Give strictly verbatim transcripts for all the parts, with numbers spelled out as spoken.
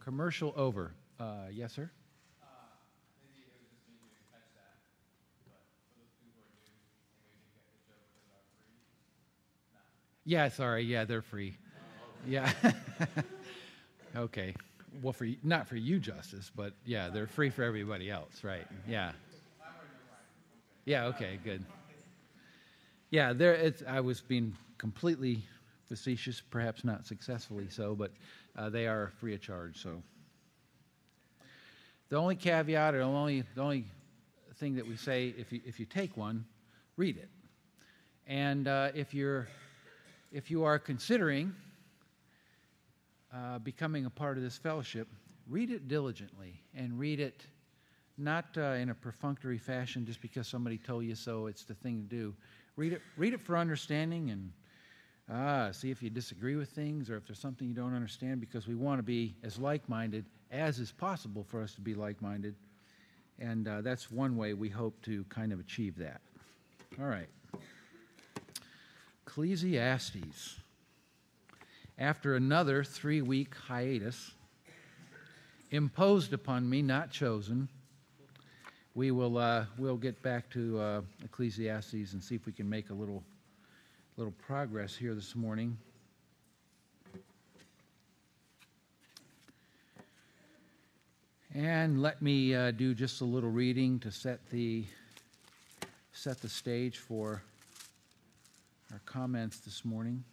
Commercial over. Uh, yes, sir? Uh, maybe it was just me who didn't catch that, but for those people who are new and maybe didn't get the joke because are free, nah. Yeah, sorry. Yeah, they're free. Yeah. Okay. Well, for y- not for you, Justice, but yeah, they're free for everybody else, right? Yeah. Yeah. Okay. Good. Yeah. There. It's. I was being completely facetious, perhaps not successfully so, but uh, they are free of charge. So the only caveat, or the only the only thing that we say, if you if you take one, read it, and uh, if you're if you are considering Uh, becoming a part of this fellowship, read it diligently and read it not uh, in a perfunctory fashion just because somebody told you so, it's the thing to do. Read it, read it for understanding and ah, see if you disagree with things or if there's something you don't understand, because we want to be as like-minded as is possible for us to be like-minded. And uh, that's one way we hope to kind of achieve that. All right. Ecclesiastes. After another three-week hiatus, imposed upon me, not chosen, we will uh, we'll get back to uh, Ecclesiastes and see if we can make a little little progress here this morning. And let me uh, do just a little reading to set the set the stage for our comments this morning.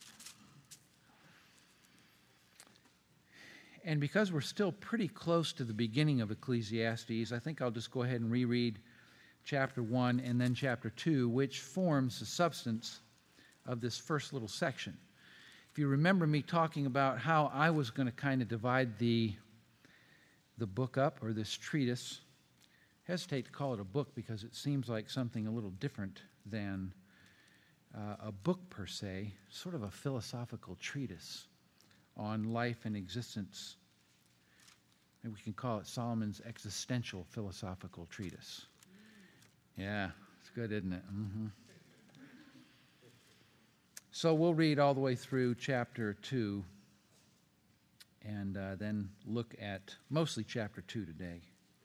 And because we're still pretty close to the beginning of Ecclesiastes, I think I'll just go ahead and reread chapter one and then chapter two, which forms the substance of this first little section. If you remember me talking about how I was going to kind of divide the, the book up, or this treatise, I hesitate to call it a book because it seems like something a little different than uh, a book per se, sort of a philosophical treatise on life and existence. And we can call it Solomon's existential philosophical treatise. Yeah, it's good, isn't it? Mm-hmm. So we'll read all the way through chapter two and uh, then look at mostly chapter two today.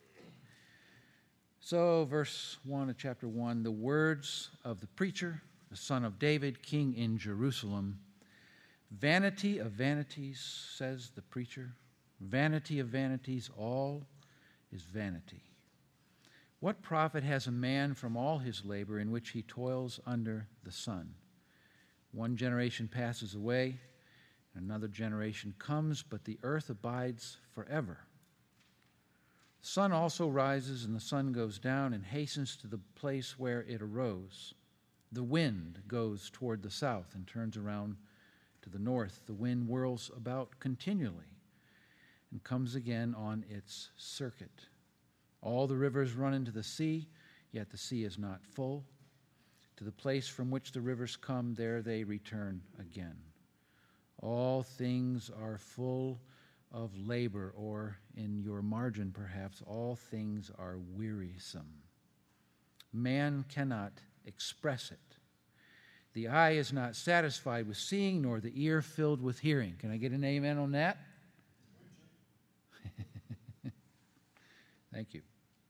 So verse one of chapter one, the words of the preacher, the son of David, king in Jerusalem. Vanity of vanities, says the preacher. Vanity of vanities, all is vanity. What profit has a man from all his labor in which he toils under the sun? One generation passes away, another generation comes, but the earth abides forever. The sun also rises and the sun goes down and hastens to the place where it arose. The wind goes toward the south and turns around to the north. The wind whirls about continually and comes again on its circuit. All the rivers run into the sea, yet the sea is not full. To the place from which the rivers come, there they return again. All things are full of labor, or in your margin perhaps, all things are wearisome. Man cannot express it. The eye is not satisfied with seeing, nor the ear filled with hearing. Can I get an amen on that? Thank you.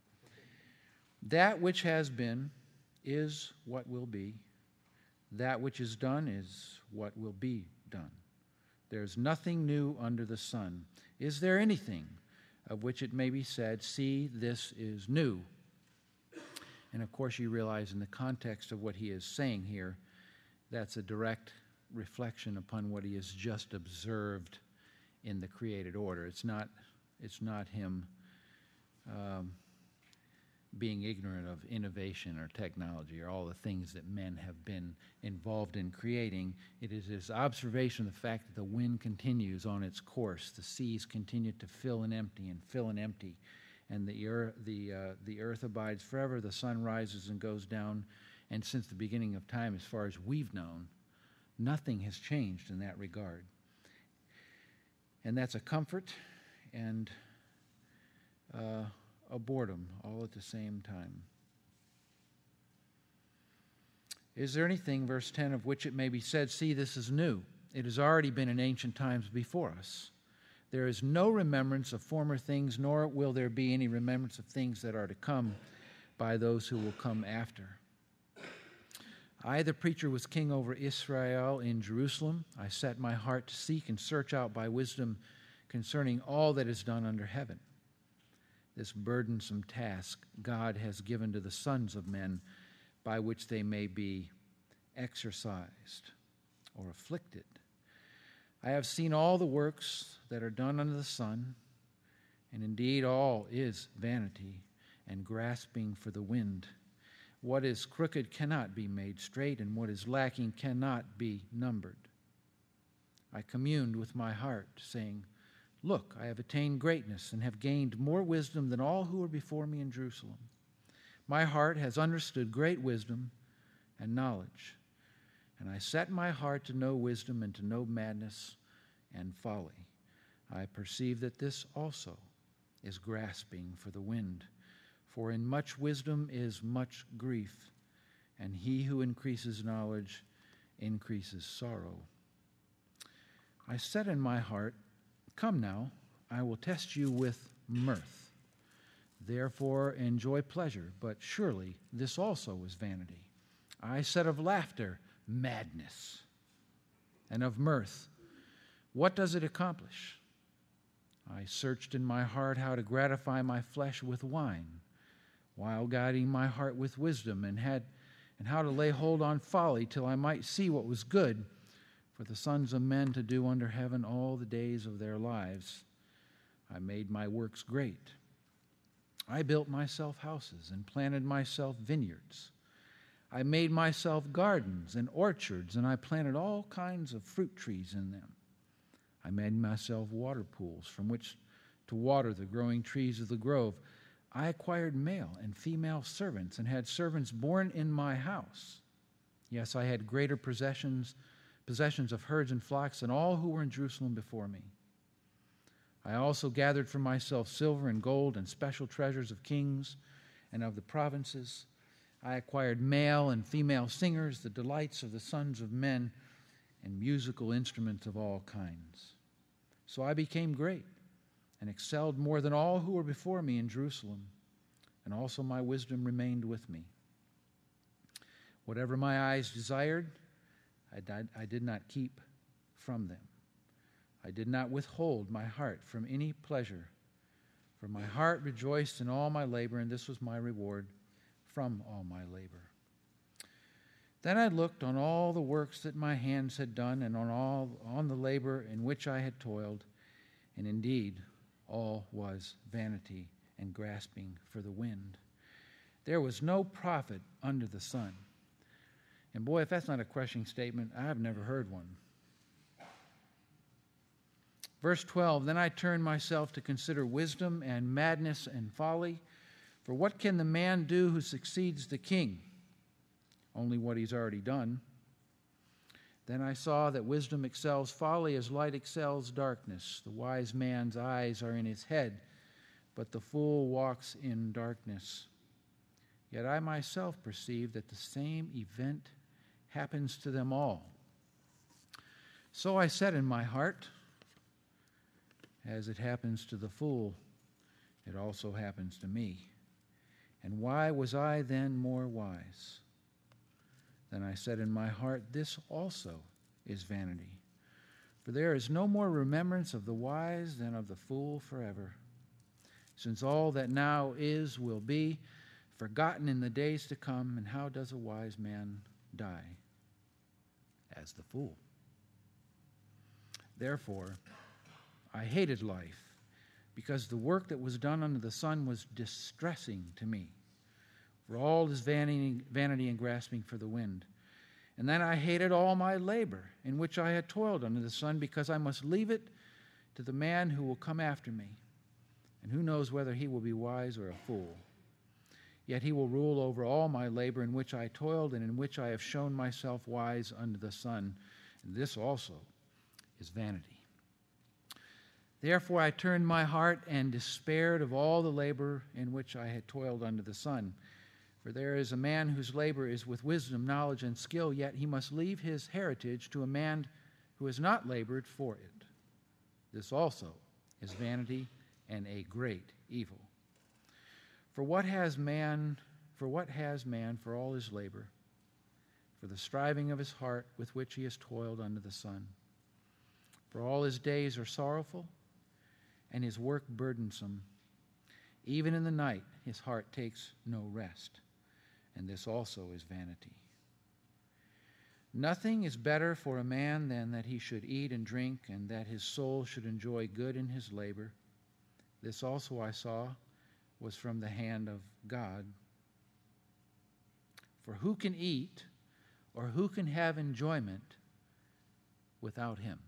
That which has been is what will be. That which is done is what will be done. There's nothing new under the sun. Is there anything of which it may be said, see, this is new? And of course you realize in the context of what he is saying here, that's a direct reflection upon what he has just observed in the created order. It's not, it's not him um, being ignorant of innovation or technology or all the things that men have been involved in creating. It is his observation of the fact that the wind continues on its course. The seas continue to fill and empty and fill and empty. And the earth, the, uh, the earth abides forever. The sun rises and goes down. And since the beginning of time, as far as we've known, nothing has changed in that regard. And that's a comfort and uh, a boredom all at the same time. Is there anything, verse ten, of which it may be said, see, this is new? It has already been in ancient times before us. There is no remembrance of former things, nor will there be any remembrance of things that are to come by those who will come after. I, the preacher, was king over Israel in Jerusalem. I set my heart to seek and search out by wisdom concerning all that is done under heaven. This burdensome task God has given to the sons of men, by which they may be exercised or afflicted. I have seen all the works that are done under the sun, and indeed all is vanity and grasping for the wind. What is crooked cannot be made straight, and what is lacking cannot be numbered. I communed with my heart, saying, Look, I have attained greatness and have gained more wisdom than all who were before me in Jerusalem. My heart has understood great wisdom and knowledge, and I set my heart to know wisdom and to know madness and folly. I perceive that this also is grasping for the wind. For in much wisdom is much grief, and he who increases knowledge increases sorrow. I said in my heart, Come now, I will test you with mirth. Therefore enjoy pleasure, but surely this also is vanity. I said of laughter, madness, and of mirth, what does it accomplish? I searched in my heart how to gratify my flesh with wine, while guiding my heart with wisdom, and had and how to lay hold on folly till I might see what was good for the sons of men to do under heaven all the days of their lives. I made my works great. I built myself houses and planted myself vineyards. I made myself gardens and orchards, and I planted all kinds of fruit trees in them. I made myself water pools from which to water the growing trees of the grove. I acquired male and female servants and had servants born in my house. Yes, I had greater possessions, possessions of herds and flocks than all who were in Jerusalem before me. I also gathered for myself silver and gold and special treasures of kings and of the provinces. I acquired male and female singers, the delights of the sons of men, and musical instruments of all kinds. So I became great and excelled more than all who were before me in Jerusalem, and also my wisdom remained with me. Whatever my eyes desired, I did, I did not keep from them. I did not withhold my heart from any pleasure, for my heart rejoiced in all my labor, and this was my reward from all my labor. Then I looked on all the works that my hands had done, and on all on the labor in which I had toiled, and indeed all was vanity and grasping for the wind. There was no profit under the sun. And boy, if that's not a crushing statement, I've never heard one. Verse twelve, Then I turned myself to consider wisdom and madness and folly. For what can the man do who succeeds the king? Only what he's already done. Then I saw that wisdom excels folly as light excels darkness. The wise man's eyes are in his head, but the fool walks in darkness. Yet I myself perceive that the same event happens to them all. So I said in my heart, as it happens to the fool, it also happens to me. And why was I then more wise? Then I said in my heart, this also is vanity. For there is no more remembrance of the wise than of the fool forever. Since all that now is will be forgotten in the days to come, and how does a wise man die? As the fool. Therefore, I hated life, because the work that was done under the sun was distressing to me. For all is vanity, vanity and grasping for the wind. And then I hated all my labor, in which I had toiled under the sun, because I must leave it to the man who will come after me. And who knows whether he will be wise or a fool. Yet he will rule over all my labor, in which I toiled, and in which I have shown myself wise under the sun. And this also is vanity. Therefore I turned my heart and despaired of all the labor in which I had toiled under the sun. For there is a man whose labor is with wisdom, knowledge, and skill, yet he must leave his heritage to a man who has not labored for it. This also is vanity and a great evil. For what has man, for what has man for all his labor, for the striving of his heart with which he has toiled under the sun? For all his days are sorrowful, and his work burdensome. Even in the night his heart takes no rest, and this also is vanity. Nothing is better for a man than that he should eat and drink, and that his soul should enjoy good in his labor. This also I saw was from the hand of God. For who can eat or who can have enjoyment without him?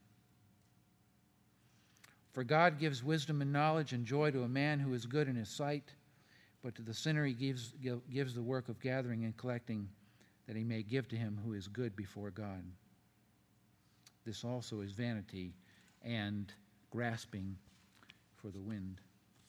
For God gives wisdom and knowledge and joy to a man who is good in his sight, but to the sinner he gives, gives the work of gathering and collecting, that he may give to him who is good before God. This also is vanity and grasping for the wind.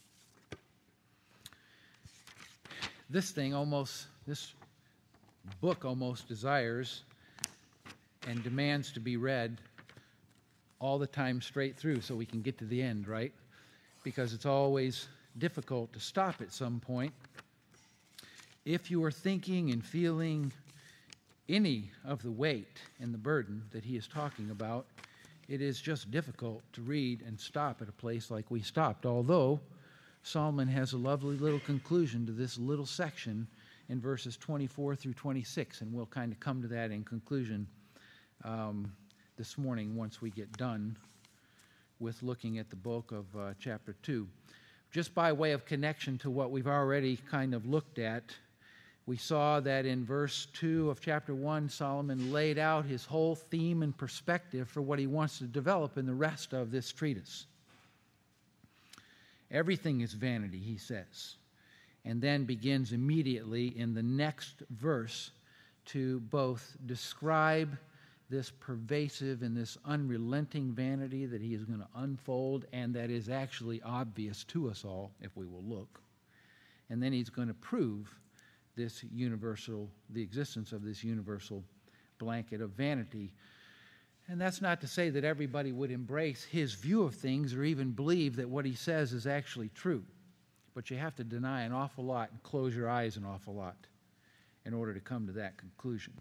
This thing almost, this book almost desires and demands to be read all the time straight through so we can get to the end, right? Because it's always difficult to stop at some point. If you are thinking and feeling any of the weight and the burden that he is talking about, it is just difficult to read and stop at a place like we stopped, although Solomon has a lovely little conclusion to this little section in verses twenty-four through twenty-six, and we'll kind of come to that in conclusion um, this morning once we get done with looking at the bulk of uh, chapter two. Just by way of connection to what we've already kind of looked at, we saw that in verse two of chapter one, Solomon laid out his whole theme and perspective for what he wants to develop in the rest of this treatise. Everything is vanity, he says, and then begins immediately in the next verse to both describe this pervasive and this unrelenting vanity that he is going to unfold, and that is actually obvious to us all if we will look. And then he's going to prove this universal, the existence of this universal blanket of vanity. And that's not to say that everybody would embrace his view of things or even believe that what he says is actually true. But you have to deny an awful lot and close your eyes an awful lot in order to come to that conclusion.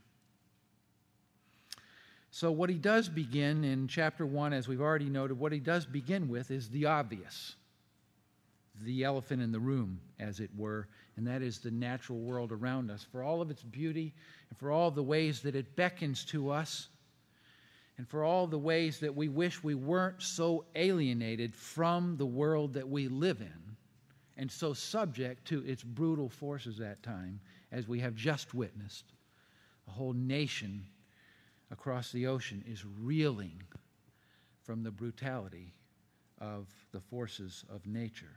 So what he does begin in chapter one, as we've already noted, what he does begin with is the obvious, the elephant in the room, as it were, and that is the natural world around us. For all of its beauty and for all the ways that it beckons to us, and for all the ways that we wish we weren't so alienated from the world that we live in and so subject to its brutal forces at time, as we have just witnessed. A whole nation across the ocean is reeling from the brutality of the forces of nature.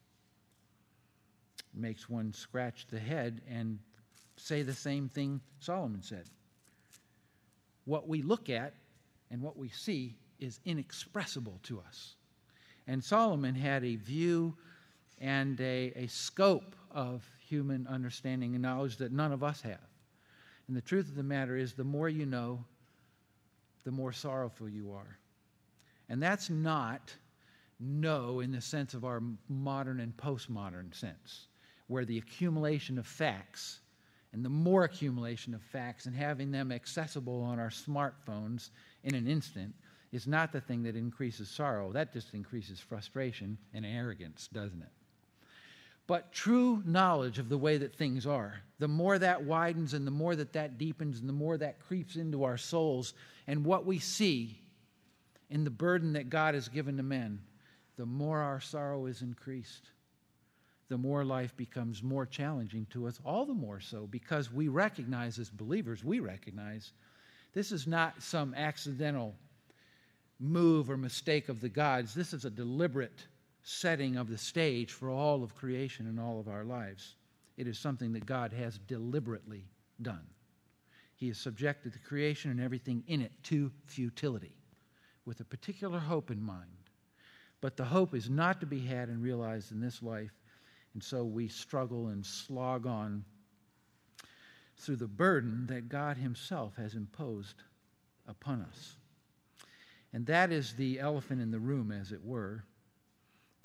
It makes one scratch the head and say the same thing Solomon said. What we look at and what we see is inexpressible to us. And Solomon had a view and a, a scope of human understanding and knowledge that none of us have. And the truth of the matter is, the more you know, the more sorrowful you are. And that's not know in the sense of our modern and postmodern sense, where the accumulation of facts and the more accumulation of facts and having them accessible on our smartphones in an instant is not the thing that increases sorrow. That just increases frustration and arrogance, doesn't it? But true knowledge of the way that things are, the more that widens and the more that that deepens and the more that creeps into our souls, and what we see in the burden that God has given to men, the more our sorrow is increased. The more life becomes more challenging to us, all the more so because we recognize as believers, we recognize this is not some accidental move or mistake of the gods. This is a deliberate setting of the stage for all of creation and all of our lives. It is something that God has deliberately done. He has subjected the creation and everything in it to futility with a particular hope in mind. But the hope is not to be had and realized in this life, and so we struggle and slog on through the burden that God himself has imposed upon us. And that is the elephant in the room, as it were.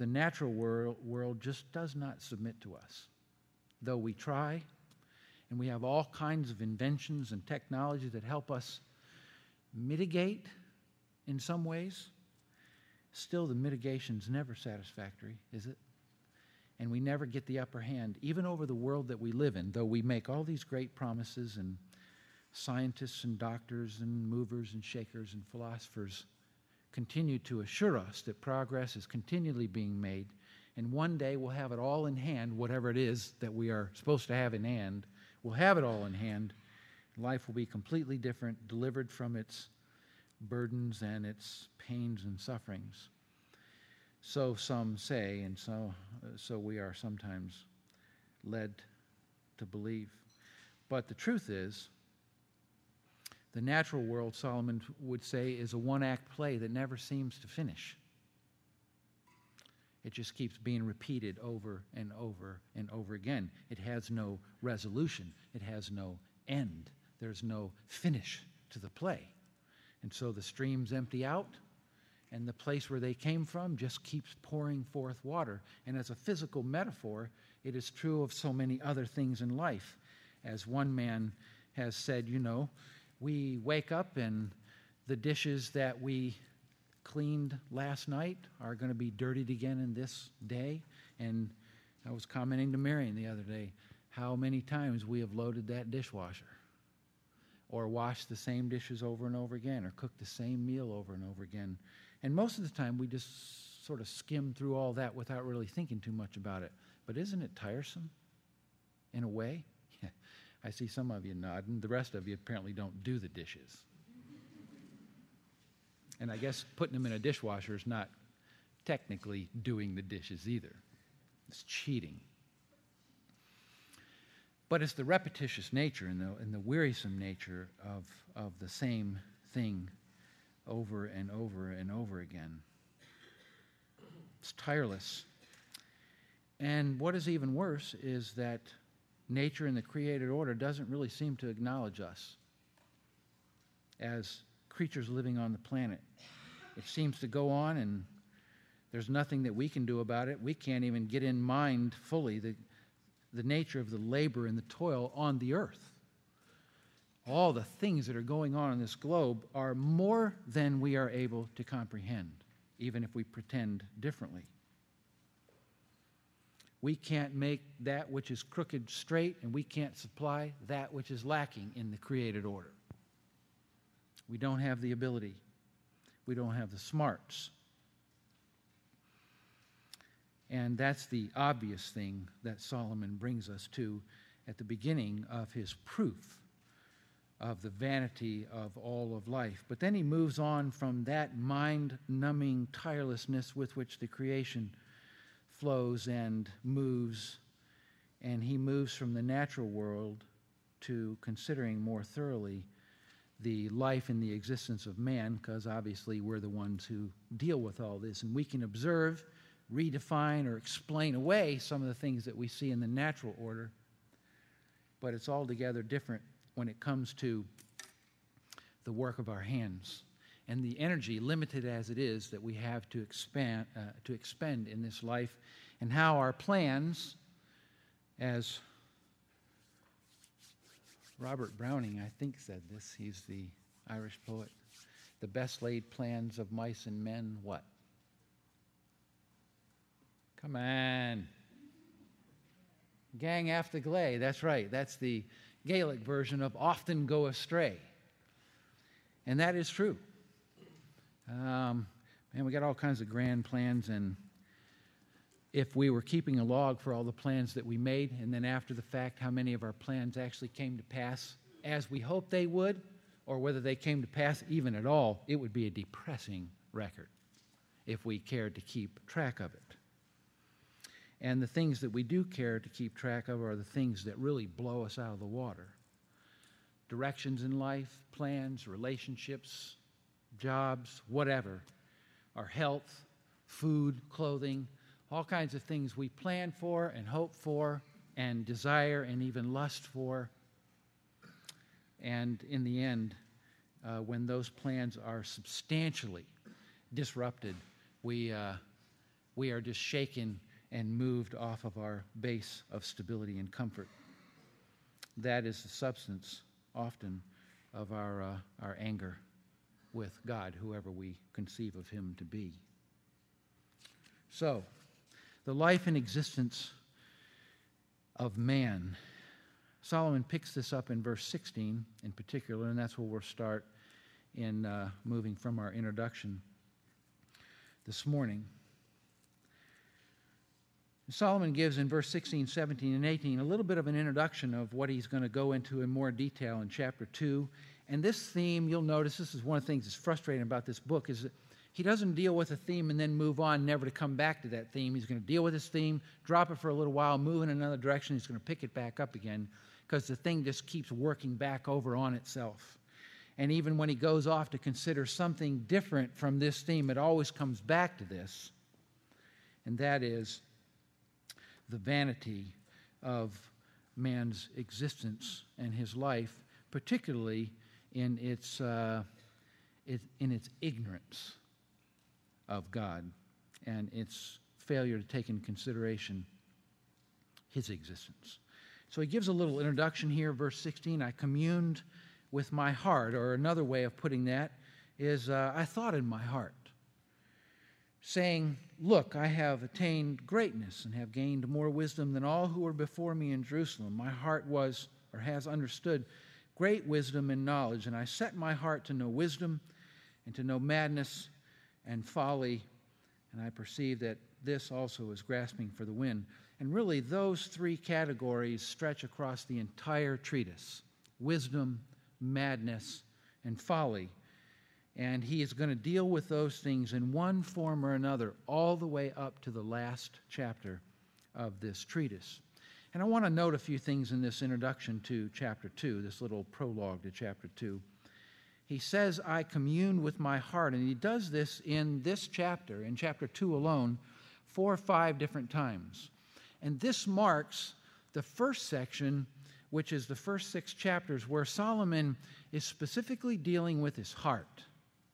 the natural world, world just does not submit to us. Though we try, and we have all kinds of inventions and technology that help us mitigate in some ways, still the mitigation's never satisfactory, is it? And we never get the upper hand, even over the world that we live in, though we make all these great promises, and scientists and doctors and movers and shakers and philosophers continue to assure us that progress is continually being made, and one day we'll have it all in hand, whatever it is that we are supposed to have in hand. We'll have it all in hand. Life will be completely different, delivered from its burdens and its pains and sufferings. So some say, and so, so we are sometimes led to believe. But the truth is, the natural world, Solomon would say, is a one-act play that never seems to finish. It just keeps being repeated over and over and over again. It has no resolution. It has no end. There's no finish to the play. And so the streams empty out, and the place where they came from just keeps pouring forth water. And as a physical metaphor, it is true of so many other things in life. As one man has said, you know, we wake up and the dishes that we cleaned last night are going to be dirtied again in this day. And I was commenting to Marion the other day how many times we have loaded that dishwasher, or washed the same dishes over and over again, or cooked the same meal over and over again. And most of the time we just sort of skim through all that without really thinking too much about it. But isn't it tiresome in a way? Yeah. I see some of you nodding. The rest of you apparently don't do the dishes. And I guess putting them in a dishwasher is not technically doing the dishes either. It's cheating. But it's the repetitious nature and the, and the wearisome nature of, of the same thing over and over and over again. It's tireless. And what is even worse is that nature and the created order doesn't really seem to acknowledge us as creatures living on the planet. It seems to go on, and there's nothing that we can do about it. We can't even get in mind fully the, the nature of the labor and the toil on the earth. All the things that are going on in this globe are more than we are able to comprehend, even if we pretend differently. We can't make that which is crooked straight, and we can't supply that which is lacking in the created order. We don't have the ability. We don't have the smarts. And that's the obvious thing that Solomon brings us to at the beginning of his proof of the vanity of all of life. But then he moves on from that mind-numbing tirelessness with which the creation flows and moves, and he moves from the natural world to considering more thoroughly the life and the existence of man, because obviously we're the ones who deal with all this, and we can observe, redefine, or explain away some of the things that we see in the natural order, but it's altogether different when it comes to the work of our hands and the energy, limited as it is, that we have to expand, uh, to expend in this life, and how our plans, as Robert Browning, I think, said this, he's the Irish poet, the best laid plans of mice and men, what? Come on. Gang after gley, that's right. That's the Gaelic version of often go astray. And that is true. Um, man, we got all kinds of grand plans, and if we were keeping a log for all the plans that we made, and then after the fact, how many of our plans actually came to pass as we hoped they would, or whether they came to pass even at all, it would be a depressing record if we cared to keep track of it. And the things that we do care to keep track of are the things that really blow us out of the water. Directions in life, plans, relationships, jobs, whatever. Our health, food, clothing, all kinds of things we plan for and hope for and desire and even lust for. And in the end, uh, when those plans are substantially disrupted, we, uh, we are just shaken and moved off of our base of stability and comfort. That is the substance, often, of our, uh, our anger with God, whoever we conceive of him to be. So, the life and existence of man. Solomon picks this up in verse sixteen in particular, and that's where we'll start in uh, moving from our introduction this morning. Solomon gives in verse sixteen, seventeen, and eighteen a little bit of an introduction of what he's going to go into in more detail in chapter two. And this theme, you'll notice, this is one of the things that's frustrating about this book, is that he doesn't deal with a theme and then move on, never to come back to that theme. He's going to deal with this theme, drop it for a little while, move in another direction. He's going to pick it back up again because the thing just keeps working back over on itself. And even when he goes off to consider something different from this theme, it always comes back to this, and that is the vanity of man's existence and his life, particularly in its, uh, it, in its ignorance of God and its failure to take into consideration his existence. So he gives a little introduction here, verse sixteen, I communed with my heart, or another way of putting that is uh, I thought in my heart, saying, look, I have attained greatness and have gained more wisdom than all who were before me in Jerusalem. My heart was, or has understood, great wisdom and knowledge, and I set my heart to know wisdom and to know madness and folly, and I perceive that this also is grasping for the wind. And really, those three categories stretch across the entire treatise: wisdom, madness, and folly. And he is going to deal with those things in one form or another all the way up to the last chapter of this treatise. And I want to note a few things in this introduction to chapter two, this little prologue to chapter two. He says, I commune with my heart, and he does this in this chapter, in chapter two alone, four or five different times. And this marks the first section, which is the first six chapters, where Solomon is specifically dealing with his heart.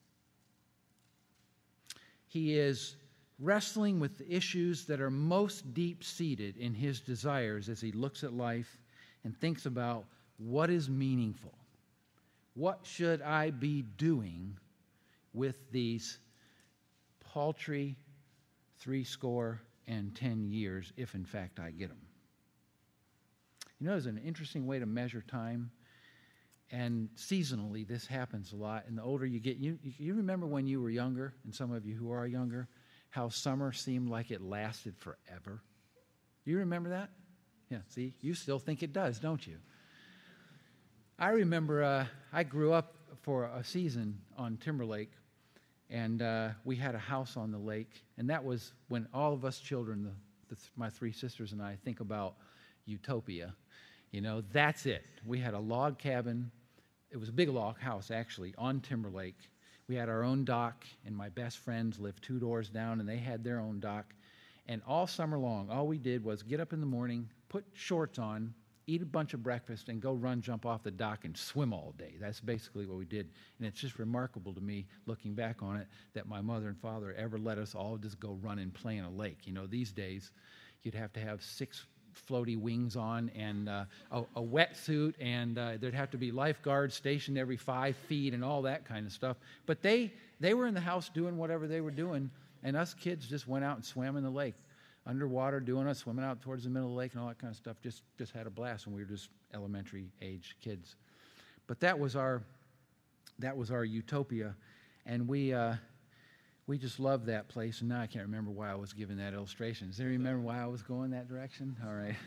He is wrestling with the issues that are most deep-seated in his desires as he looks at life and thinks about what is meaningful. What should I be doing with these paltry three score and ten years, if in fact I get them? You know, there's an interesting way to measure time, and seasonally this happens a lot. And the older you get, you, you remember when you were younger, and some of you who are younger, how summer seemed like it lasted forever? You remember that? Yeah, see, you still think it does, don't you? I remember uh, I grew up for a season on Timberlake, and uh, we had a house on the lake, and that was when all of us children, the, the, my three sisters and I, think about utopia. You know, that's it. We had a log cabin. It was a big log house, actually, on Timberlake. We had our own dock, and my best friends lived two doors down, and they had their own dock. And all summer long, all we did was get up in the morning, put shorts on, eat a bunch of breakfast, and go run, jump off the dock, and swim all day. That's basically what we did. And it's just remarkable to me, looking back on it, that my mother and father ever let us all just go run and play in a lake. You know, these days, you'd have to have six floaty wings on and uh, a, a wetsuit, and uh, there'd have to be lifeguards stationed every five feet and all that kind of stuff. But they, they were in the house doing whatever they were doing, and us kids just went out and swam in the lake. Underwater, doing us, swimming out towards the middle of the lake and all that kind of stuff, just, just had a blast when we were just elementary age kids. But that was our, that was our utopia, and we, uh, we just loved that place. And now I can't remember why I was giving that illustration. Does anybody remember why I was going that direction? All right.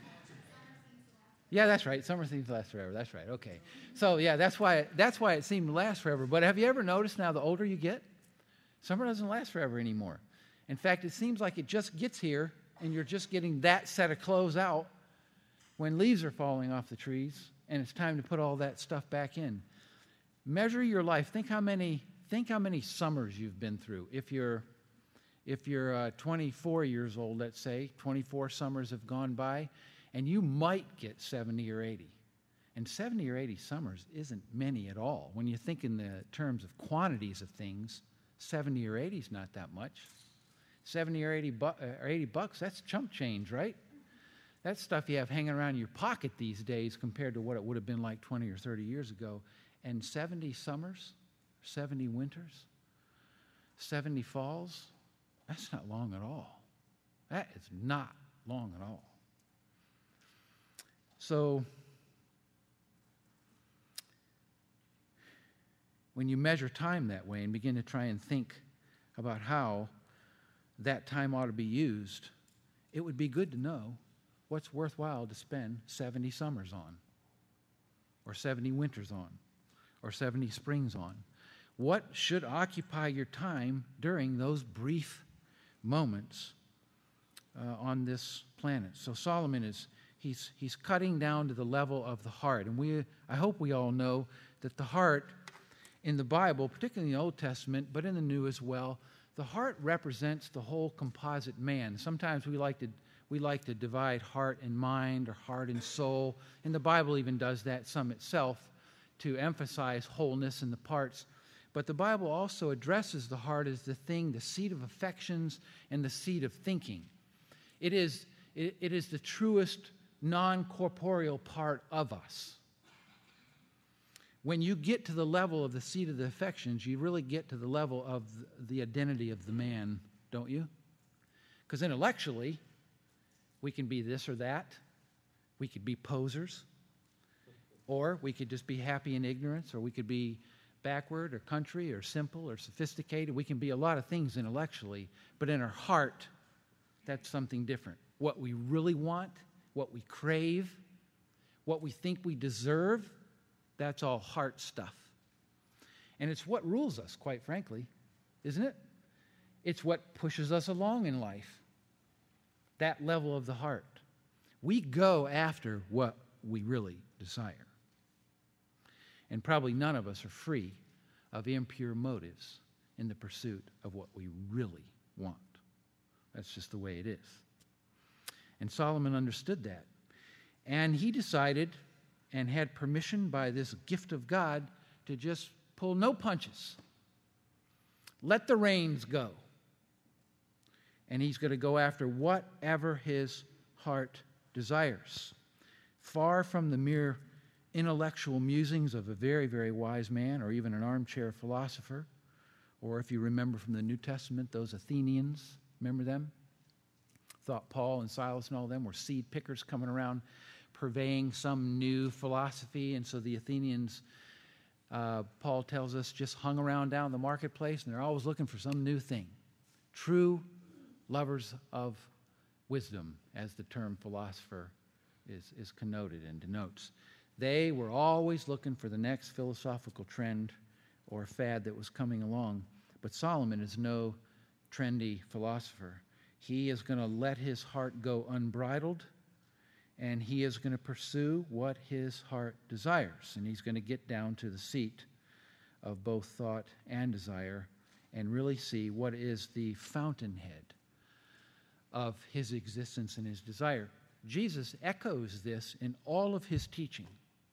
Yeah, that's right. Summer seems to last forever. That's right. Okay. So yeah, that's why, that's why it seemed to last forever. But have you ever noticed now the older you get, summer doesn't last forever anymore. In fact, it seems like it just gets here, and you're just getting that set of clothes out when leaves are falling off the trees, and it's time to put all that stuff back in. Measure your life. Think how many, think how many summers you've been through. If you're, if you're uh, twenty-four years old, let's say, twenty-four summers have gone by, and you might get seventy or eighty. And seventy or eighty summers isn't many at all. When you think in the terms of quantities of things, seventy or eighty is not that much. seventy or eighty, bu- or eighty bucks, that's chump change, right? That's stuff you have hanging around in your pocket these days compared to what it would have been like twenty or thirty years ago. And seventy summers, seventy winters, seventy falls, that's not long at all. That is not long at all. So, when you measure time that way and begin to try and think about how that time ought to be used, it would be good to know what's worthwhile to spend seventy summers on, or seventy winters on, or seventy springs on. What should occupy your time during those brief moments uh, on this planet? So Solomon is, he's, he's cutting down to the level of the heart. And we, I hope we all know that the heart in the Bible, particularly in the Old Testament, but in the New as well, the heart represents the whole composite man. Sometimes we like to we like to divide heart and mind, or heart and soul, and the Bible even does that some itself to emphasize wholeness in the parts. But the Bible also addresses the heart as the thing, the seat of affections and the seat of thinking. It is it, it is the truest non-corporeal part of us. When you get to the level of the seat of the affections, you really get to the level of the identity of the man, don't you? Because intellectually, we can be this or that. We could be posers. Or we could just be happy in ignorance. Or we could be backward or country or simple or sophisticated. We can be a lot of things intellectually. But in our heart, that's something different. What we really want, what we crave, what we think we deserve, that's all heart stuff. And it's what rules us, quite frankly, isn't it? It's what pushes us along in life. That level of the heart. We go after what we really desire. And probably none of us are free of impure motives in the pursuit of what we really want. That's just the way it is. And Solomon understood that. And he decided, and had permission by this gift of God, to just pull no punches. Let the reins go. And he's going to go after whatever his heart desires. Far from the mere intellectual musings of a very, very wise man, or even an armchair philosopher, or if you remember from the New Testament, those Athenians, remember them? Thought Paul and Silas and all of them were seed pickers coming around purveying some new philosophy, and so the Athenians, uh, Paul tells us, just hung around down the marketplace, and they're always looking for some new thing. True lovers of wisdom, as the term philosopher is, is connoted and denotes. They were always looking for the next philosophical trend or fad that was coming along. But Solomon is no trendy philosopher. He is going to let his heart go unbridled, and he is going to pursue what his heart desires. And he's going to get down to the seat of both thought and desire and really see what is the fountainhead of his existence and his desire. Jesus echoes this in all of his teaching.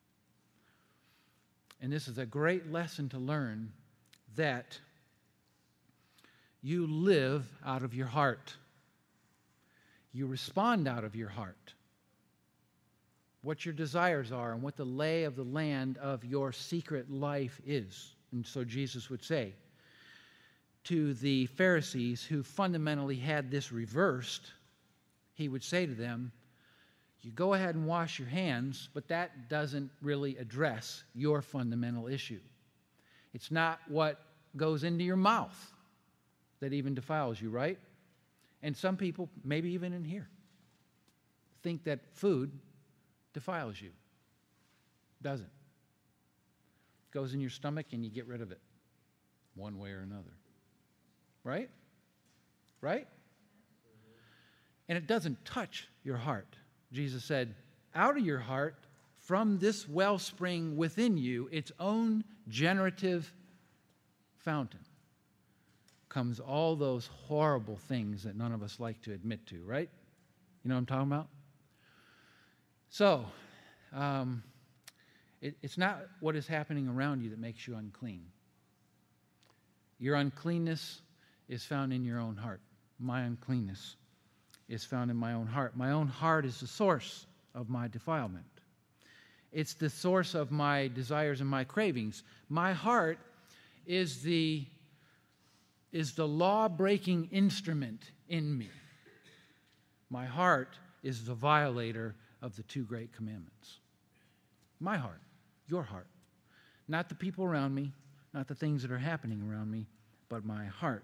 And this is a great lesson to learn, that you live out of your heart. You respond out of your heart. What your desires are and what the lay of the land of your secret life is. And so Jesus would say to the Pharisees, who fundamentally had this reversed, he would say to them, you go ahead and wash your hands, but that doesn't really address your fundamental issue. It's not what goes into your mouth that even defiles you, right? And some people, maybe even in here, think that food defiles you. Doesn't. It goes in your stomach and you get rid of it one way or another. Right? Right? And it doesn't touch your heart. Jesus said, out of your heart, from this wellspring within you, its own generative fountain, comes all those horrible things that none of us like to admit to, right? You know what I'm talking about? So, um, it, it's not what is happening around you that makes you unclean. Your uncleanness is found in your own heart. my uncleanness is found in my own heart. My own heart is the source of my defilement. It's the source of my desires and my cravings. My heart is the, is the law-breaking instrument in me. My heart is the violator of the two great commandments. My heart, your heart. Not the people around me, not the things that are happening around me, but my heart.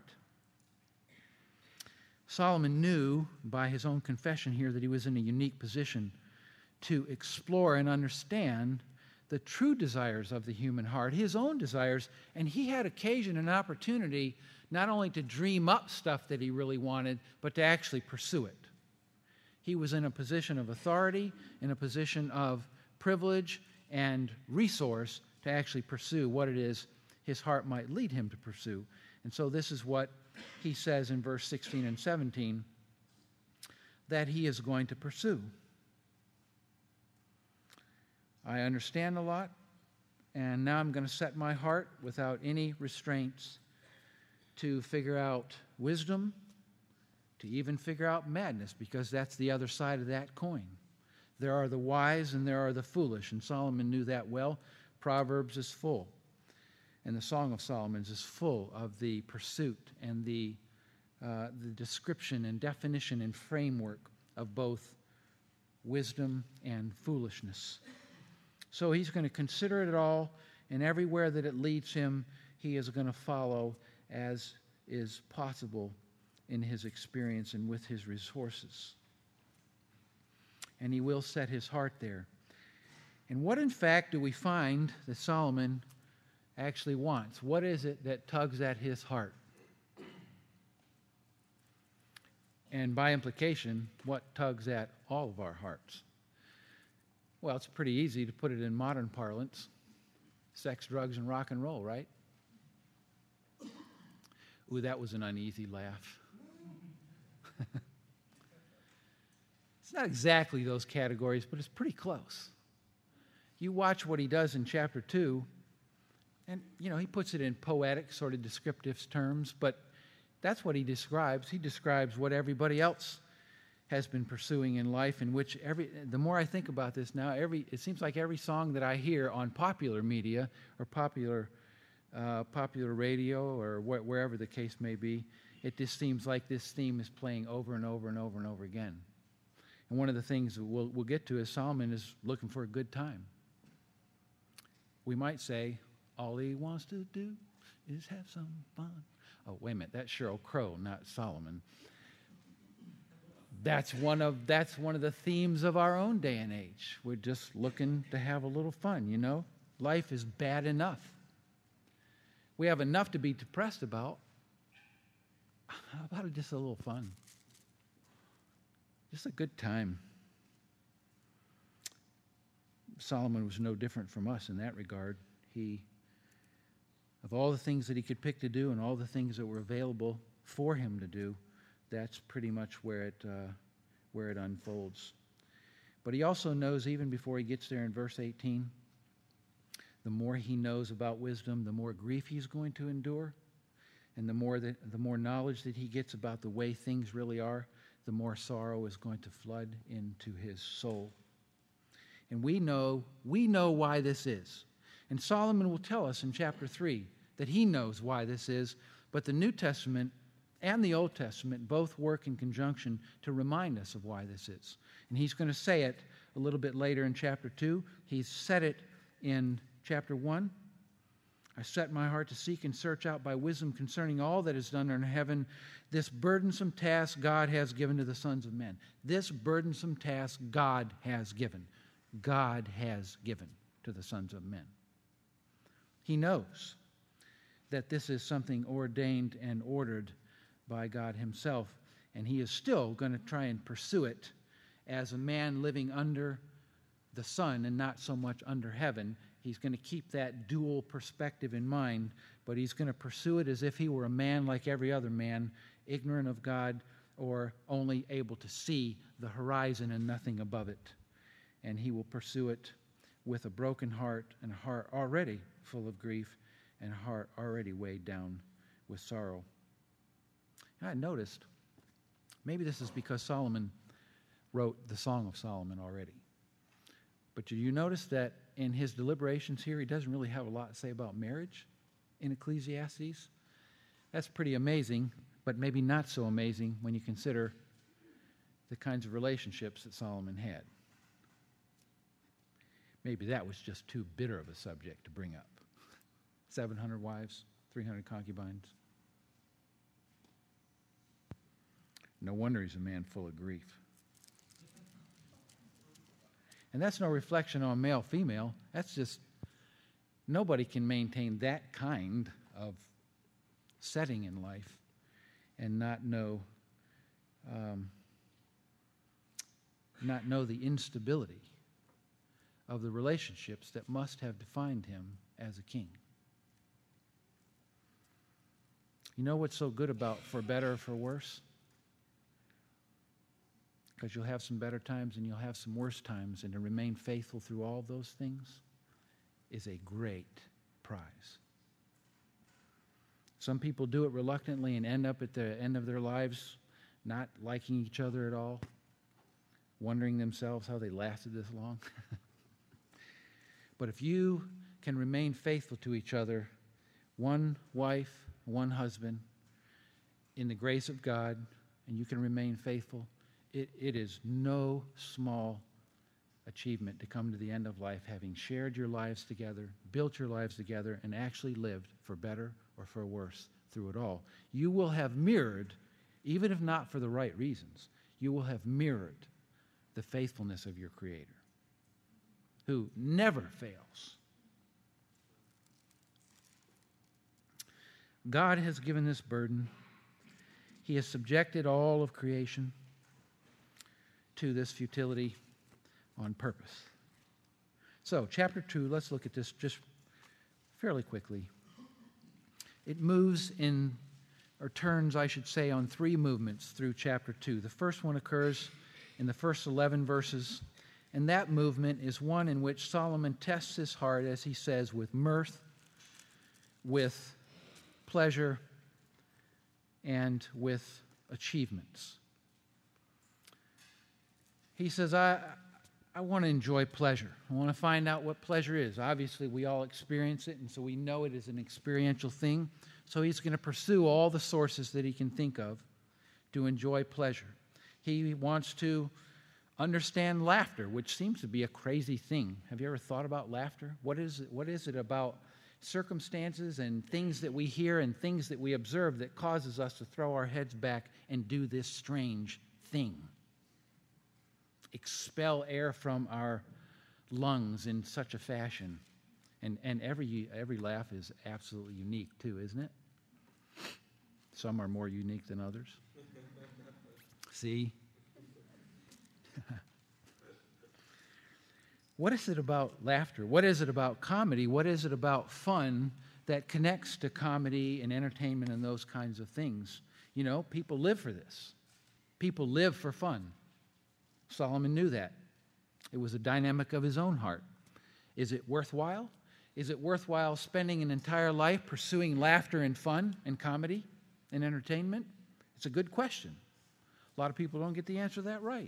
Solomon knew by his own confession here that he was in a unique position to explore and understand the true desires of the human heart, his own desires, and he had occasion and opportunity not only to dream up stuff that he really wanted, but to actually pursue it. He was in a position of authority, in a position of privilege and resource to actually pursue what it is his heart might lead him to pursue. And so this is what he says in verse sixteen and seventeen that he is going to pursue. I understand a lot, and now I'm going to set my heart without any restraints to figure out wisdom, to even figure out madness, because that's the other side of that coin. There are the wise and there are the foolish, and Solomon knew that well. Proverbs is full, and the Song of Solomon is full of the pursuit and the, uh, the description and definition and framework of both wisdom and foolishness. So he's going to consider it all, and everywhere that it leads him, he is going to follow as is possible in his experience and with his resources. And he will set his heart there. And what, in fact, do we find that Solomon actually wants? What is it that tugs at his heart? And by implication, what tugs at all of our hearts? Well, it's pretty easy to put it in modern parlance. Sex, drugs, and rock and roll, right? Ooh, that was an uneasy laugh. It's not exactly those categories, but it's pretty close. You watch what he does in chapter two, and, you know, he puts it in poetic, sort of descriptive terms, but that's what he describes. He describes what everybody else has been pursuing in life, in which every, the more I think about this now, every, it seems like every song that I hear on popular media or popular, uh, popular radio or wh- wherever the case may be, it just seems like this theme is playing over and over and over and over again. And one of the things that we'll, we'll get to is Solomon is looking for a good time. We might say, all he wants to do is have some fun. Oh, wait a minute, that's Sheryl Crow, not Solomon. That's one of that's one of the themes of our own day and age. We're just looking to have a little fun, you know? Life is bad enough. We have enough to be depressed about. How about just a little fun? Just a good time. Solomon was no different from us in that regard. He, of all the things that he could pick to do and all the things that were available for him to do, that's pretty much where it uh, where it unfolds. But he also knows, even before he gets there in verse eighteen, the more he knows about wisdom, the more grief he's going to endure, and the more that the more knowledge that he gets about the way things really are, the more sorrow is going to flood into his soul. And we know we know why this is. And Solomon will tell us in chapter three that he knows why this is, but the New Testament and the Old Testament both work in conjunction to remind us of why this is. And he's going to say it a little bit later in chapter two. He's said it in chapter one. I set my heart to seek and search out by wisdom concerning all that is done in heaven, this burdensome task God has given to the sons of men. This burdensome task God has given. God has given to the sons of men. He knows that this is something ordained and ordered by God himself, and he is still going to try and pursue it as a man living under the sun and not so much under heaven. He's going to keep that dual perspective in mind, but he's going to pursue it as if he were a man like every other man, ignorant of God or only able to see the horizon and nothing above it. And he will pursue it with a broken heart and a heart already full of grief and a heart already weighed down with sorrow. I noticed Maybe this is because Solomon wrote the Song of Solomon already. But do you notice that in his deliberations here, he doesn't really have a lot to say about marriage in Ecclesiastes? That's pretty amazing, but maybe not so amazing when you consider the kinds of relationships that Solomon had. Maybe that was just too bitter of a subject to bring up. seven hundred wives, three hundred concubines. No wonder he's a man full of grief. And that's no reflection on male, female. That's just, nobody can maintain that kind of setting in life and not know, um, not know the instability of the relationships that must have defined him as a king. You know what's so good about for better or for worse? Because you'll have some better times and you'll have some worse times, and to remain faithful through all those things is a great prize. Some people do it reluctantly and end up at the end of their lives not liking each other at all, wondering themselves how they lasted this long. But if you can remain faithful to each other, one wife, one husband, in the grace of God, and you can remain faithful, it, it is no small achievement to come to the end of life having shared your lives together, built your lives together, and actually lived for better or for worse through it all. You will have mirrored, even if not for the right reasons, you will have mirrored the faithfulness of your Creator, who never fails. God has given this burden. He has subjected all of creation to this futility on purpose. So, chapter two, let's look at this just fairly quickly. It moves in, or turns, I should say, on three movements through chapter two. The first one occurs in the first eleven verses, and that movement is one in which Solomon tests his heart, as he says, with mirth, with pleasure, and with achievements. He says, I, I want to enjoy pleasure. I want to find out what pleasure is. Obviously, we all experience it, and so we know it is an experiential thing. So he's going to pursue all the sources that he can think of to enjoy pleasure. He wants to understand laughter, which seems to be a crazy thing. Have you ever thought about laughter? What is it, what is it about circumstances and things that we hear and things that we observe that causes us to throw our heads back and do this strange thing? Expel air from our lungs in such a fashion. And, and every, every laugh is absolutely unique too, isn't it? Some are more unique than others. See? What is it about laughter? What is it about comedy? What is it about fun that connects to comedy and entertainment and those kinds of things? You know, people live for this. People live for fun. Solomon knew that. It was a dynamic of his own heart. Is it worthwhile? Is it worthwhile spending an entire life pursuing laughter and fun and comedy and entertainment? It's a good question. A lot of people don't get the answer to that right.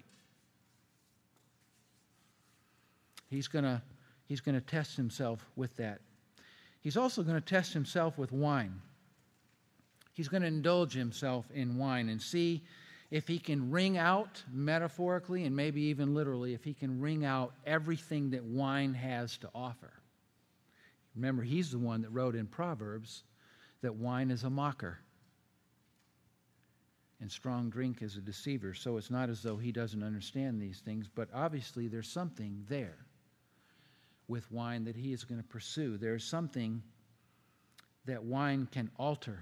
He's going to he's going to test himself with that. He's also going to test himself with wine. He's going to indulge himself in wine and see if he can wring out, metaphorically and maybe even literally, if he can wring out everything that wine has to offer. Remember, he's the one that wrote in Proverbs that wine is a mocker and strong drink is a deceiver. So it's not as though he doesn't understand these things, but obviously there's something there with wine that he is going to pursue. There's something that wine can alter,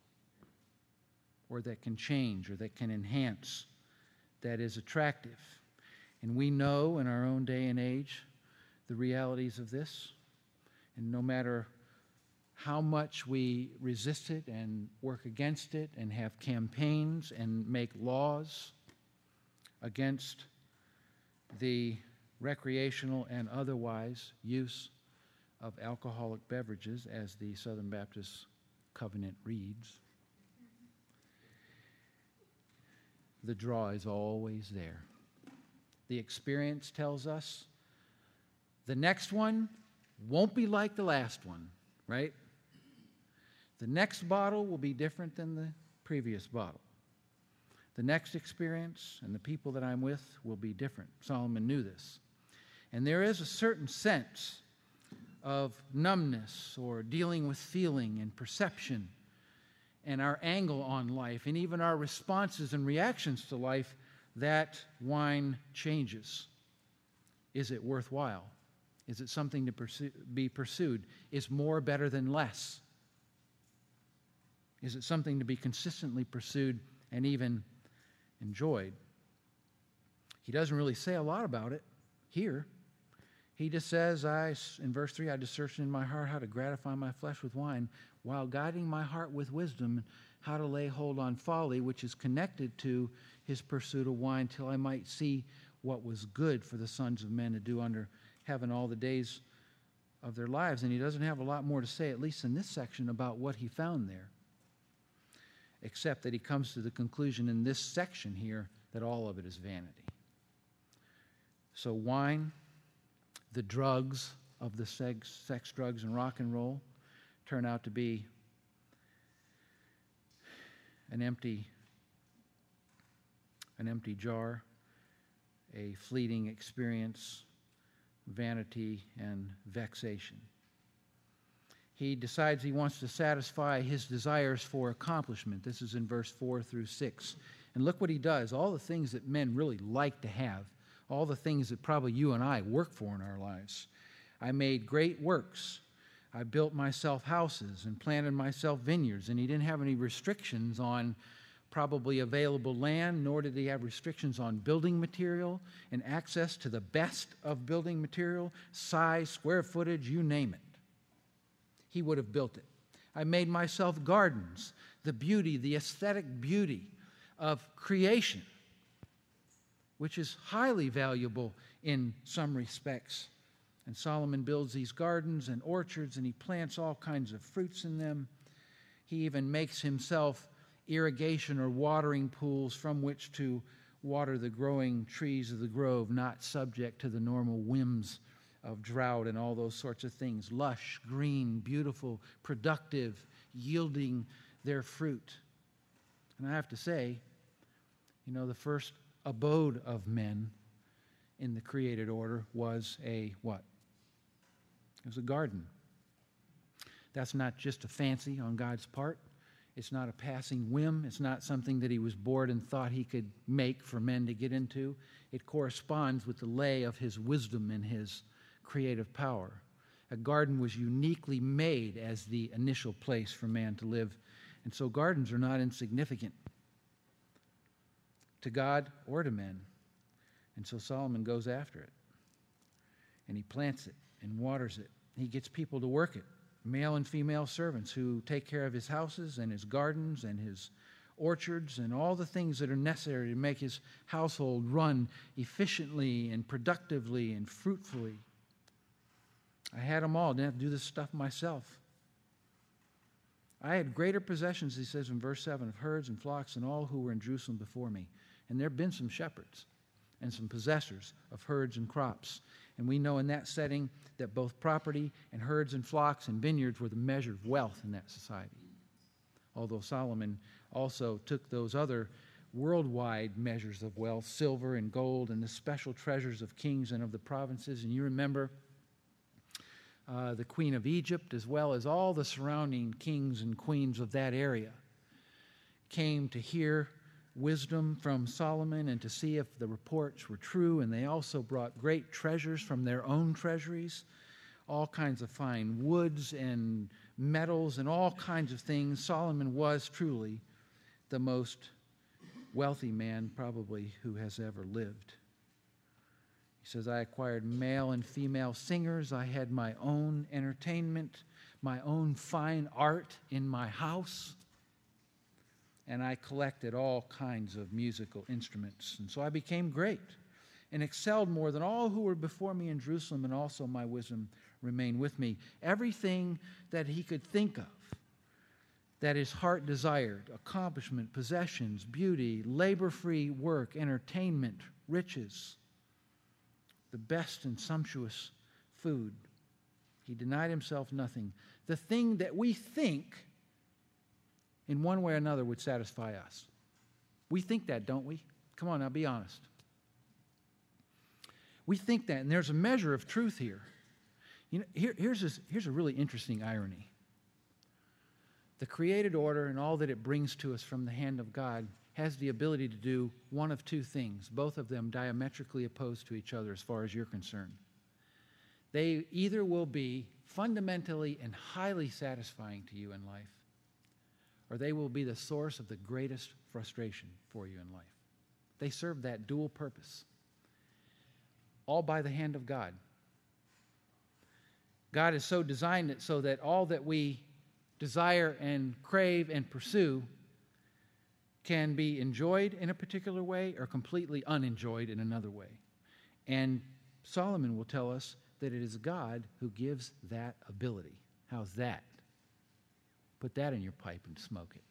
or that can change, or that can enhance, that is attractive. And we know in our own day and age the realities of this. And no matter how much we resist it and work against it and have campaigns and make laws against the recreational and otherwise use of alcoholic beverages, as the Southern Baptist Covenant reads, the draw is always there. The experience tells us the next one won't be like the last one, right? The next bottle will be different than the previous bottle. The next experience and the people that I'm with will be different. Solomon knew this. And there is a certain sense of numbness or dealing with feeling and perception and our angle on life and even our responses and reactions to life that wine changes. Is it worthwhile? Is it something to pursue, be pursued? Is more better than less? Is it something to be consistently pursued and even enjoyed? He doesn't really say a lot about it here. He just says, I, in verse three, I just searched in my heart how to gratify my flesh with wine, while guiding my heart with wisdom, how to lay hold on folly, which is connected to his pursuit of wine, till I might see what was good for the sons of men to do under heaven all the days of their lives. And he doesn't have a lot more to say, at least in this section, about what he found there, except that he comes to the conclusion in this section here that all of it is vanity. So wine, the drugs of the sex, sex, drugs, and rock and roll turn out to be an empty, an empty jar, a fleeting experience, vanity, and vexation. He decides he wants to satisfy his desires for accomplishment. This is in verse four through six. And look what he does. All the things that men really like to have, all the things that probably you and I work for in our lives. I made great works. I built myself houses and planted myself vineyards. And he didn't have any restrictions on probably available land, nor did he have restrictions on building material and access to the best of building material, size, square footage, you name it. He would have built it. I made myself gardens, the beauty, the aesthetic beauty of creation, which is highly valuable in some respects. And Solomon builds these gardens and orchards, and he plants all kinds of fruits in them. He even makes himself irrigation or watering pools from which to water the growing trees of the grove, not subject to the normal whims of drought and all those sorts of things. Lush, green, beautiful, productive, yielding their fruit. And I have to say, you know, the first abode of men in the created order was a what? It was a garden. That's not just a fancy on God's part. It's not a passing whim. It's not something that he was bored and thought he could make for men to get into. It corresponds with the lay of his wisdom and his creative power. A garden was uniquely made as the initial place for man to live. And so gardens are not insignificant to God or to men. And so Solomon goes after it. And he plants it and waters it. He gets people to work it, male and female servants who take care of his houses and his gardens and his orchards and all the things that are necessary to make his household run efficiently and productively and fruitfully. I had them all. I didn't have to do this stuff myself. I had greater possessions, he says in verse seven, of herds and flocks than all who were in Jerusalem before me. And there have been some shepherds and some possessors of herds and crops. And we know in that setting that both property and herds and flocks and vineyards were the measure of wealth in that society. Although Solomon also took those other worldwide measures of wealth, silver and gold, and the special treasures of kings and of the provinces. And you remember uh, the queen of Egypt, as well as all the surrounding kings and queens of that area, came to hear wisdom from Solomon and to see if the reports were true. And they also brought great treasures from their own treasuries, all kinds of fine woods and metals and all kinds of things. Solomon was truly the most wealthy man probably who has ever lived. He says, I acquired male and female singers. I had my own entertainment, my own fine art in my house. And I collected all kinds of musical instruments. And so I became great and excelled more than all who were before me in Jerusalem, and also my wisdom remained with me. Everything that he could think of that his heart desired: accomplishment, possessions, beauty, labor-free work, entertainment, riches, the best and sumptuous food. He denied himself nothing. The thing that we think in one way or another would satisfy us. We think that, don't we? Come on now, be honest. We think that, and there's a measure of truth here. You know, here, here's, this, here's a really interesting irony. The created order and all that it brings to us from the hand of God has the ability to do one of two things, both of them diametrically opposed to each other as far as you're concerned. They either will be fundamentally and highly satisfying to you in life, or they will be the source of the greatest frustration for you in life. They serve that dual purpose, all by the hand of God. God has so designed it so that all that we desire and crave and pursue can be enjoyed in a particular way or completely unenjoyed in another way. And Solomon will tell us that it is God who gives that ability. How's that? Put that in your pipe and smoke it.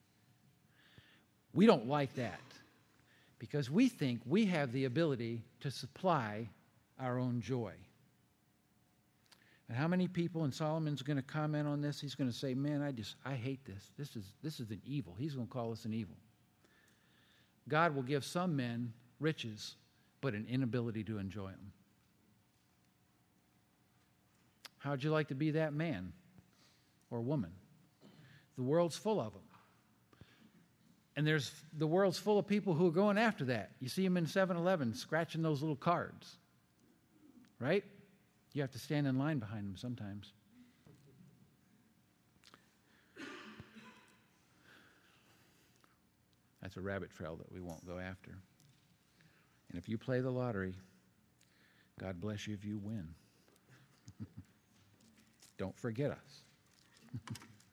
We don't like that because we think we have the ability to supply our own joy. And how many people, and Solomon's going to comment on this, he's going to say, man, I just, I hate this. This is, this is an evil. He's going to call us an evil. God will give some men riches, but an inability to enjoy them. How'd you like to be that man or woman? The world's full of them. And there's the world's full of people who are going after that. You see them in seven eleven scratching those little cards, right? You have to stand in line behind them sometimes. That's a rabbit trail that we won't go after. And if you play the lottery, God bless you if you win. Don't forget us.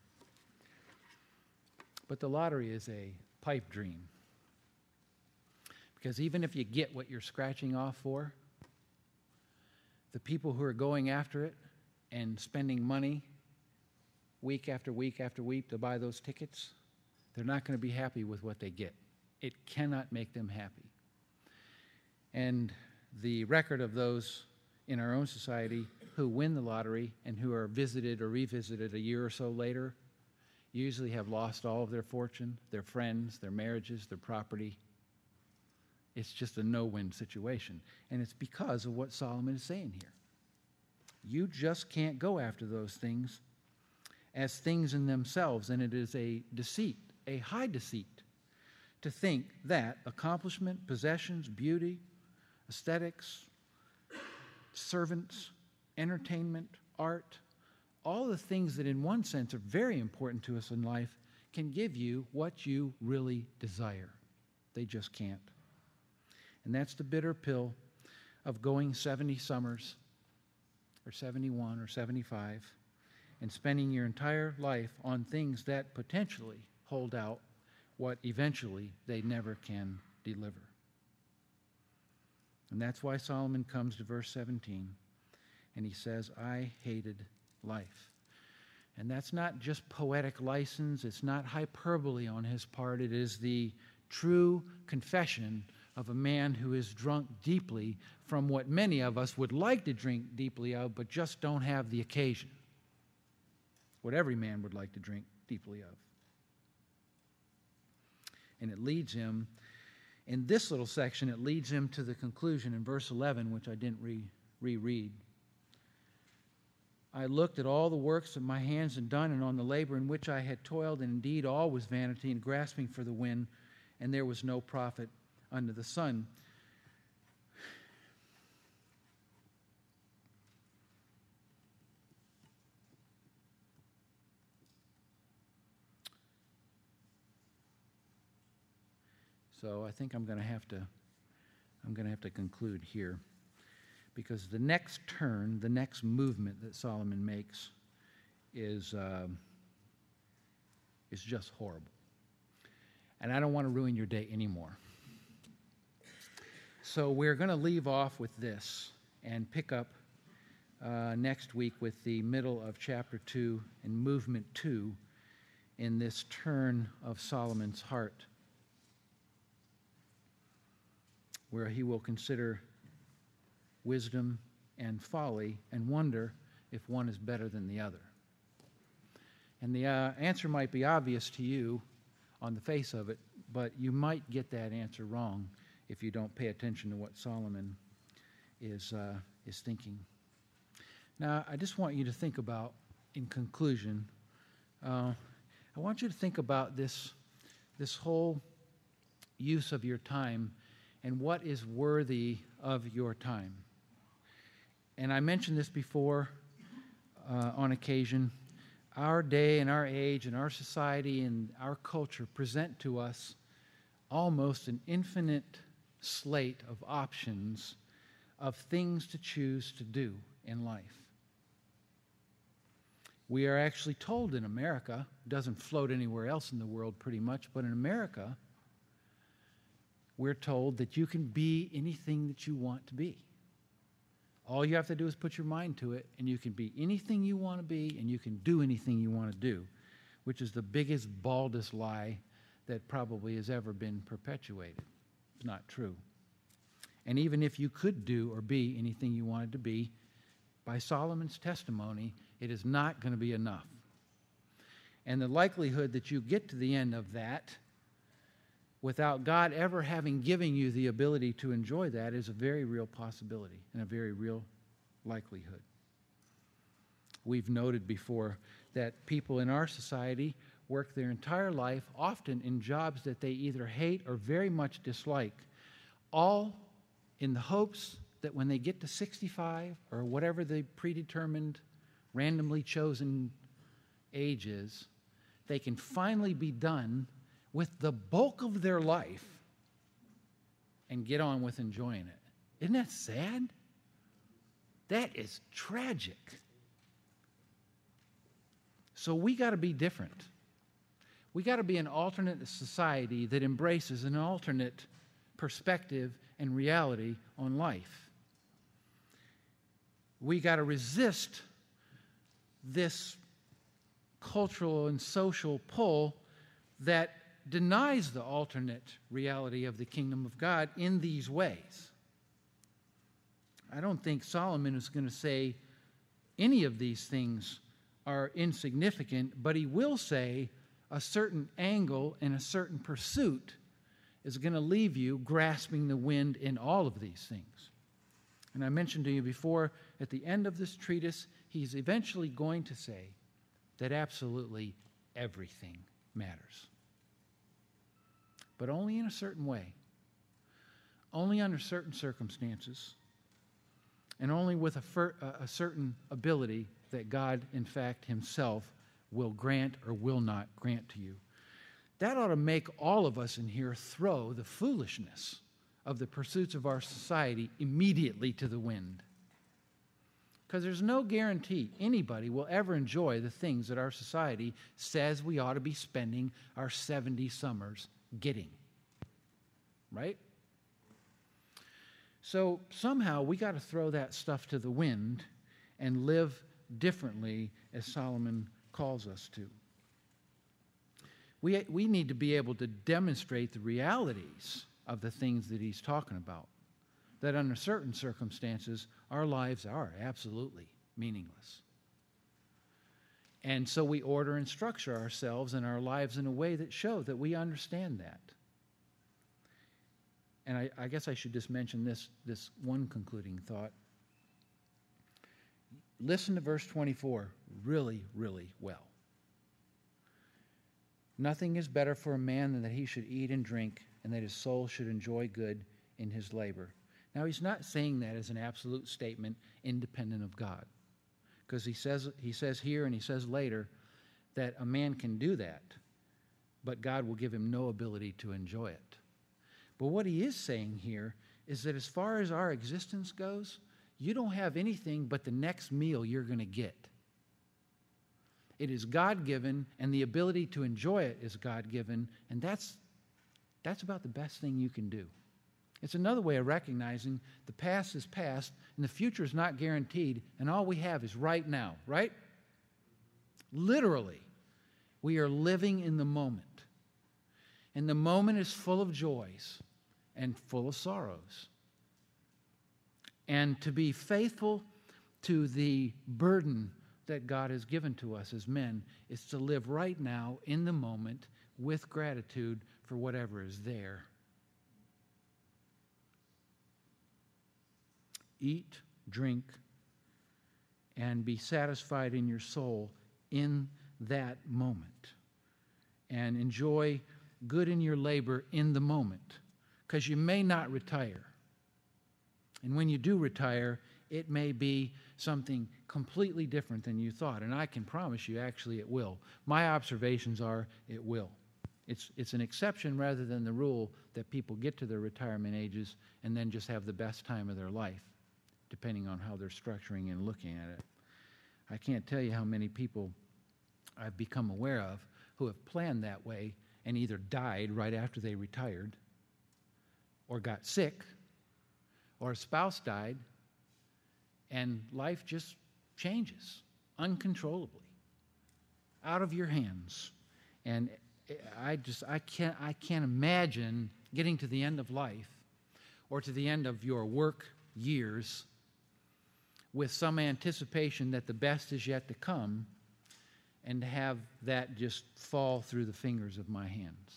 But the lottery is a pipe dream. Because even if you get what you're scratching off for, the people who are going after it and spending money week after week after week to buy those tickets, they're not going to be happy with what they get. It cannot make them happy. And the record of those in our own society who win the lottery and who are visited or revisited a year or so later usually have lost all of their fortune, their friends, their marriages, their property. It's just a no-win situation. And it's because of what Solomon is saying here. You just can't go after those things as things in themselves, and it is a deceit, a high deceit, to think that accomplishment, possessions, beauty, aesthetics, servants, entertainment, art, all the things that in one sense are very important to us in life can give you what you really desire. They just can't. And that's the bitter pill of going seventy summers or seventy-one or seventy-five and spending your entire life on things that potentially hold out what eventually they never can deliver. And that's why Solomon comes to verse seventeen and he says, I hated life. And that's not just poetic license. It's not hyperbole on his part. It is the true confession of a man who is drunk deeply from what many of us would like to drink deeply of, but just don't have the occasion. What every man would like to drink deeply of. And it leads him, in this little section, it leads him to the conclusion in verse eleven, which I didn't re- reread. I looked at all the works of my hands and done, and on the labor in which I had toiled, and indeed all was vanity and grasping for the wind, and there was no profit under the sun. So I think I'm going to have to I'm going to have to conclude here, because the next turn, the next movement that Solomon makes is uh, is just horrible. And I don't want to ruin your day anymore. So we're going to leave off with this and pick up uh, next week with the middle of chapter two and movement two in this turn of Solomon's heart, where he will consider wisdom and folly and wonder if one is better than the other. And the uh, answer might be obvious to you on the face of it, but you might get that answer wrong if you don't pay attention to what Solomon is, uh, is thinking. Now, I just want you to think about, in conclusion, uh, I want you to think about this, this whole use of your time and what is worthy of your time. And I mentioned this before uh, on occasion. Our day and our age and our society and our culture present to us almost an infinite slate of options of things to choose to do in life. We are actually told in America, it doesn't float anywhere else in the world pretty much, but in America, we're told that you can be anything that you want to be. All you have to do is put your mind to it, and you can be anything you want to be, and you can do anything you want to do, which is the biggest, baldest lie that probably has ever been perpetuated. It's not true. And even if you could do or be anything you wanted to be, by Solomon's testimony, it is not going to be enough. And the likelihood that you get to the end of that without God ever having given you the ability to enjoy that is a very real possibility and a very real likelihood. We've noted before that people in our society work their entire life, often in jobs that they either hate or very much dislike, all in the hopes that when they get to sixty-five or whatever the predetermined, randomly chosen age is, they can finally be done with the bulk of their life and get on with enjoying it. Isn't that sad? That is tragic. So we got to be different. We got to be an alternate society that embraces an alternate perspective and reality on life. We got to resist this cultural and social pull that denies the alternate reality of the kingdom of God in these ways. I don't think Solomon is going to say any of these things are insignificant, but he will say a certain angle and a certain pursuit is going to leave you grasping the wind in all of these things. And I mentioned to you before, at the end of this treatise, he's eventually going to say that absolutely everything matters. But only in a certain way, only under certain circumstances, and only with a, fir- a certain ability that God, in fact, himself will grant or will not grant to you. That ought to make all of us in here throw the foolishness of the pursuits of our society immediately to the wind. Because there's no guarantee anybody will ever enjoy the things that our society says we ought to be spending our seventy summers getting. Right? So somehow we got to throw that stuff to the wind and live differently as Solomon calls us to. We, we need to be able to demonstrate the realities of the things that he's talking about. That under certain circumstances, our lives are absolutely meaningless. And so we order and structure ourselves and our lives in a way that show that we understand that. And I, I guess I should just mention this, this one concluding thought. Listen to verse twenty-four really, really well. Nothing is better for a man than that he should eat and drink, and that his soul should enjoy good in his labor. Now, he's not saying that as an absolute statement independent of God. Because he says, he says here and he says later that a man can do that, but God will give him no ability to enjoy it. But what he is saying here is that as far as our existence goes, you don't have anything but the next meal you're going to get. It is God-given, and the ability to enjoy it is God-given, and that's, that's about the best thing you can do. It's another way of recognizing the past is past, and the future is not guaranteed, and all we have is right now, right? Literally. We are living in the moment. And the moment is full of joys and full of sorrows. And to be faithful to the burden that God has given to us as men is to live right now in the moment with gratitude for whatever is there. Eat, drink, and be satisfied in your soul in that moment. And enjoy good in your labor in the moment, because you may not retire. And when you do retire, it may be something completely different than you thought. And I can promise you, actually, it will. My observations are it will. It's, it's an exception rather than the rule that people get to their retirement ages and then just have the best time of their life, depending on how they're structuring and looking at it. I can't tell you how many people I've become aware of who have planned that way and either died right after they retired, or got sick, or a spouse died, and life just changes uncontrollably, out of your hands. And I just, I can't, I can't imagine getting to the end of life or to the end of your work years with some anticipation that the best is yet to come, and to have that just fall through the fingers of my hands.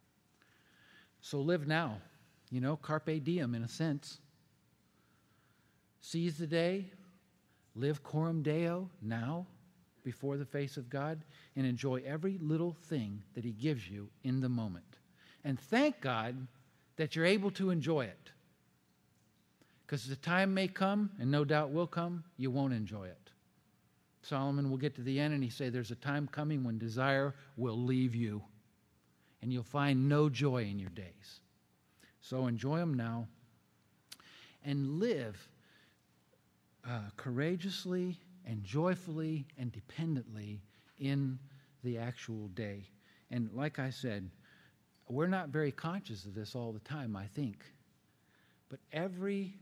So live now, you know, carpe diem in a sense. Seize the day, live coram Deo now before the face of God, and enjoy every little thing that He gives you in the moment. And thank God that you're able to enjoy it. Because the time may come, and no doubt will come, you won't enjoy it. Solomon will get to the end and he say, there's a time coming when desire will leave you, and you'll find no joy in your days. So enjoy them now, and live uh, courageously and joyfully and dependently in the actual day. And like I said, we're not very conscious of this all the time, I think. But every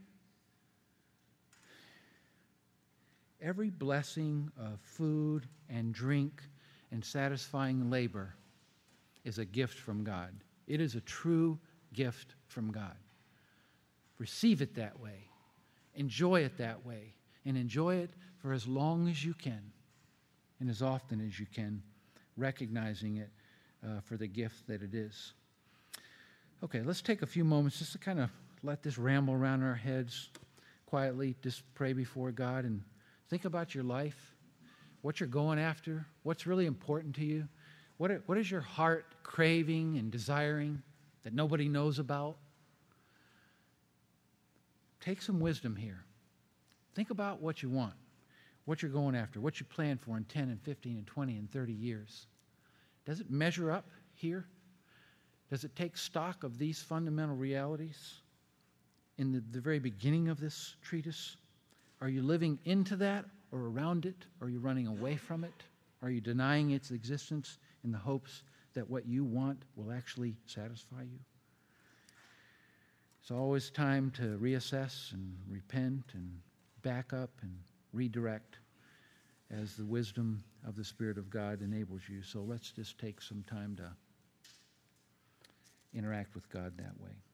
Every blessing of food and drink and satisfying labor is a gift from God. It is a true gift from God. Receive it that way. Enjoy it that way. And enjoy it for as long as you can and as often as you can, recognizing it uh, for the gift that it is. Okay, let's take a few moments just to kind of let this ramble around our heads quietly. Just pray before God and think about your life, what you're going after, what's really important to you. What, are, what is your heart craving and desiring that nobody knows about? Take some wisdom here. Think about what you want, what you're going after, what you plan for in ten and fifteen and twenty and thirty years. Does it measure up here? Does it take stock of these fundamental realities in the, the very beginning of this treatise? Are you living into that or around it? Are you running away from it? Are you denying its existence in the hopes that what you want will actually satisfy you? It's always time to reassess and repent and back up and redirect as the wisdom of the Spirit of God enables you. So let's just take some time to interact with God that way.